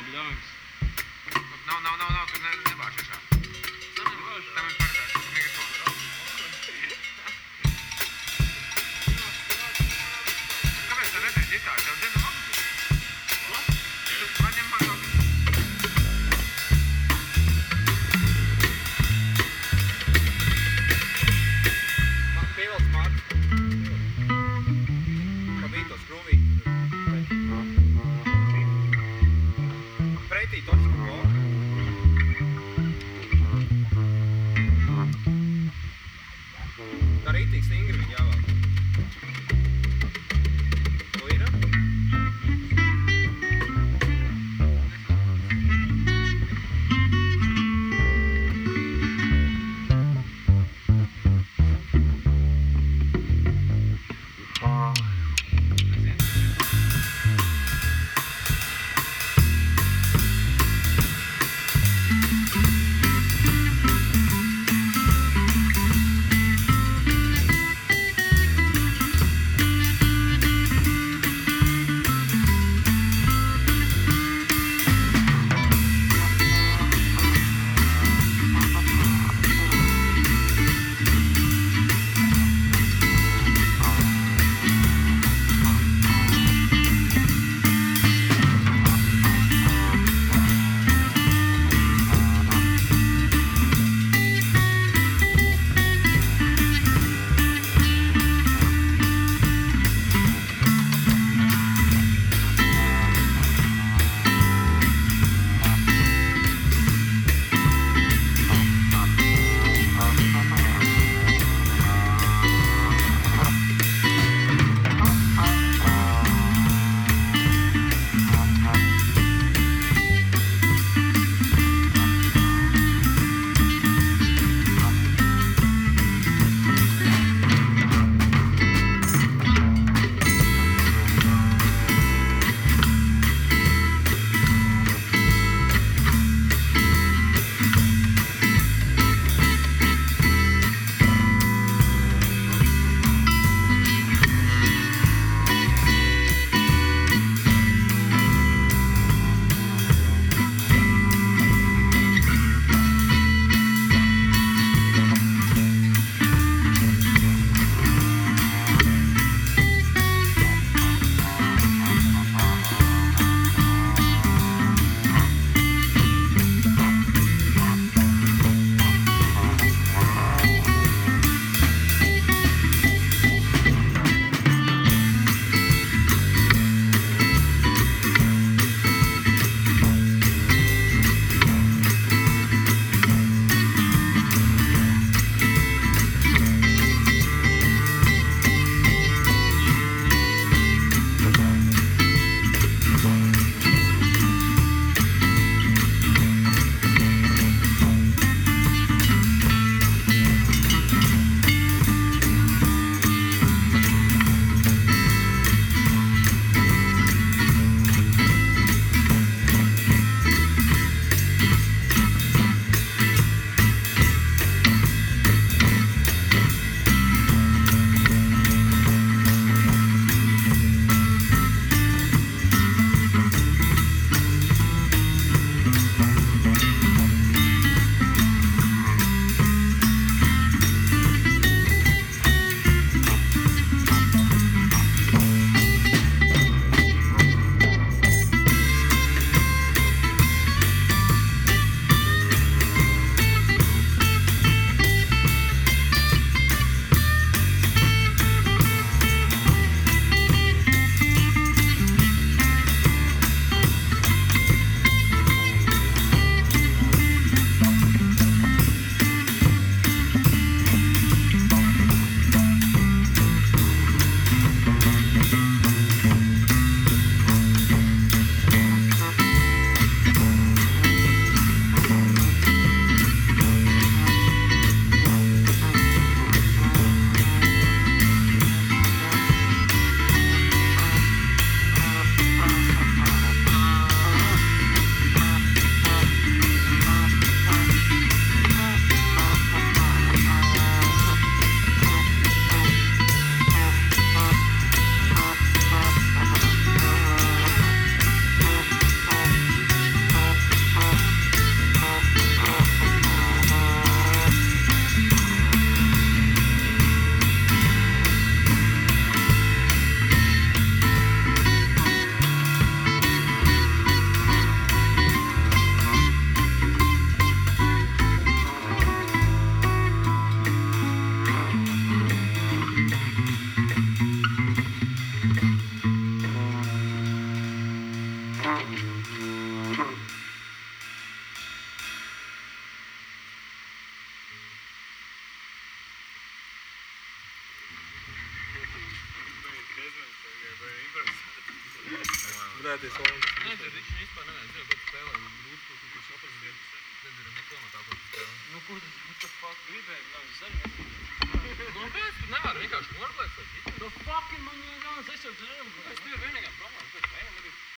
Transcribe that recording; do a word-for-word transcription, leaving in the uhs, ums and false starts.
bļāvis. Nav, nav, nav, nav, tur ne, nebāž iešā. Tam ir paredzēts mikrofons. Kāpēc tā redzēs ģitāri? Tev dzirdu labi? Tu paņem man kaut kas. Pievelc Mārts. Pa vīto skrūvī. Pretī Gledajte, samo da se Ne, da reći ne ispada, ne, zelo, kot spela, u drutku, kako še opet zelo, ne znam, nekoma tako spela. No, kuda, what the fuck, gribe, gledam, zdaj ne. No, bez, ne var, nekaš, mora gledati sad, The fucking man je gledam, zdaj se odželim, to je spio venega, promo, to je venega.